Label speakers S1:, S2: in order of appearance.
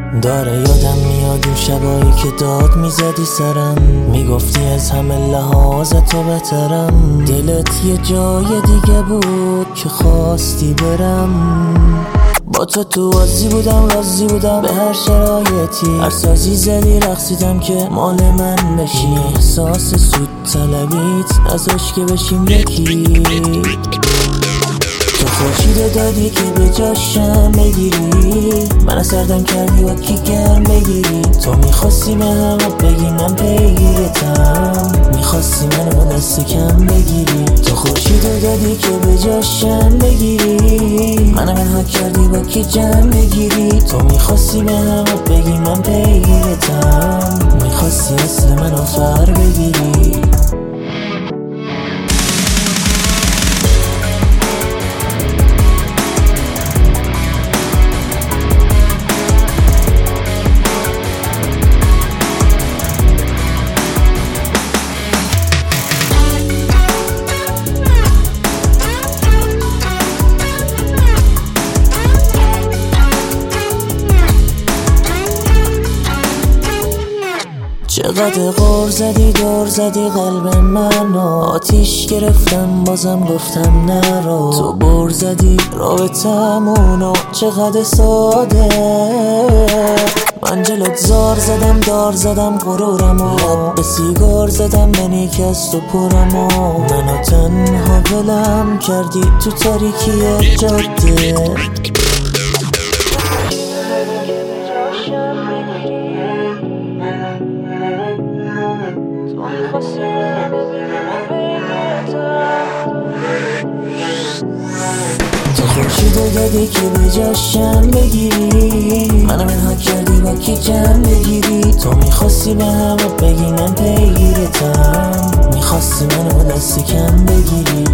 S1: داره یادم میاد اون شبایی که داد میزدی سرم، میگفتی از همه لحاظ تو بهترم. دلت یه جای دیگه بود که خواستی برم. با تو راضی بودم، راضی بودم به هر شرایطی. هر سازی زدی رقصیدم که مال من بشی. احساس سود طلبیت نذاش که بشیم یکی. تو خورشید دادی که به جاشم بگیری، من سردم کردی و کی گرم بگیری. تو میخواستی به همه بگی من پیگیرتم، میخواستی منو با دست کم بگیری. تو خورشید دادی که به جاشم بگیری، منو منها کردی با کی جمع بگیری. تو میخواستی به همه بگی من پیگیرتم، میخواستی اصل منو فر بگیری. چقدر غر زدی دور زدی قلب منو، آتیش گرفتم بازم گفتم نرو. تو بر زدی رابطمونو چقدر ساده. من جلوت زار زدم دار زدم غرورمو، لب به سیگار زدم منی که از تو پرمو. منو تنها ولم کردی تو تاریکی جاده. تو خورشید دادی که به جاشم بگیری، منو منها کردی با کی جمع بگیری. تو میخواستی به همه بگی من پیگیرتم، میخواستی منو با دست کم بگیری.